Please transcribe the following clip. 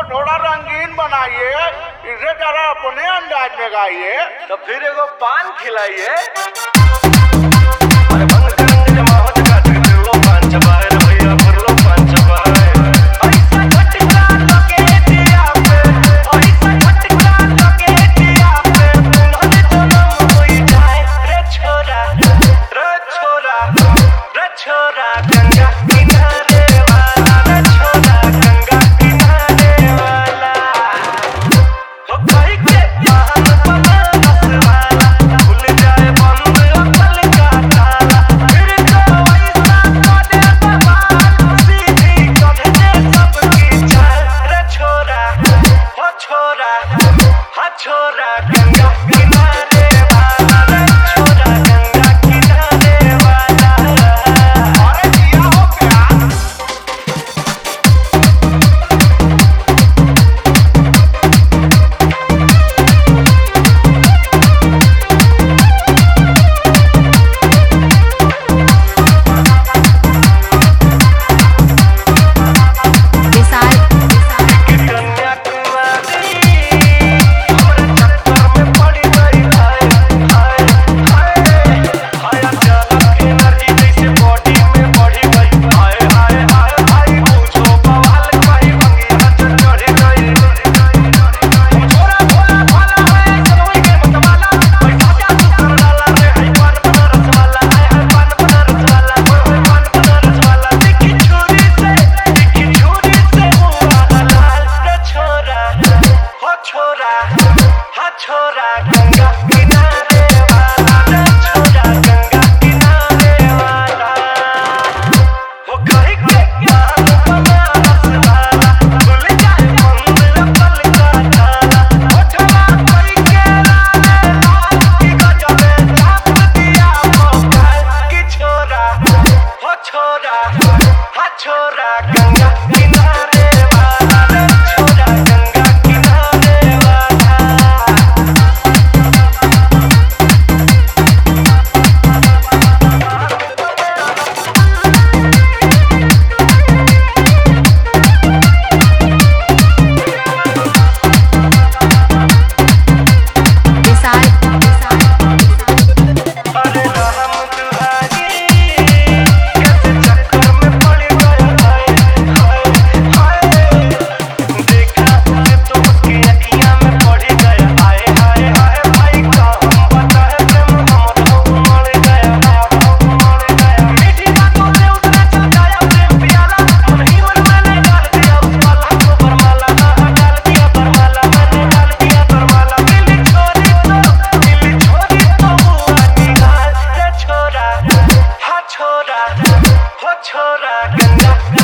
थोड़ा रंगीन बनाइए, इसे जरा अपने अंदाज में गाइए। तो फिर एगो पान खिलाइए। छोरा गंगा किनारे वाला, छोरा गंगा किनारे वाला। अरे दिया हो प्यार। छोरा गंगा किनारे वाला, छोरा गंगा किनारे वाला। वो कहीं के पान बनारस वाला, खुल जाए बंद पल का ताला। होठवा कहीं के लाले लाल की गजबे छाप दिया मोकाल की। छोरा हो छोरा, हा छोरा गंगा किनारे वाला, छोरा गंगा किनारे वाला। छोरा हो छोरा गंगा